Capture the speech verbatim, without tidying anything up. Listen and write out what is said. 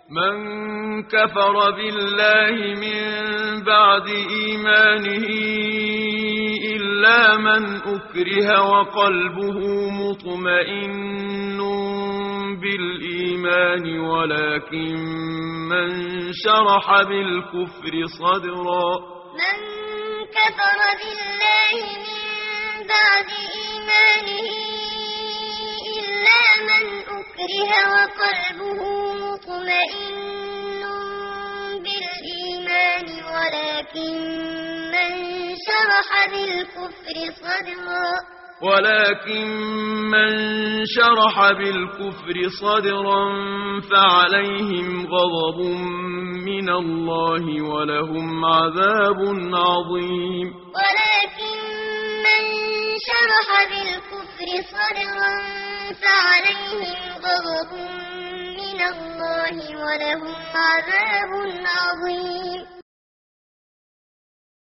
من كفر بالله من بعد إيمانه إلا من أكره وقلبه مطمئن بالإيمان ولكن من شرح بالكفر صدرا من كفر بالله من بعد إيمانه إلا من أكره وقلبه مطمئن بالإيمان ولكن من شرح بالكفر صدرا ولكن من شرح بالكفر صدرا فعليهم غضب من الله ولهم عذاب عظيم ولكن من شرح بالكفر صدرا فعليهم غضب من الله ولهم عذاب عظيم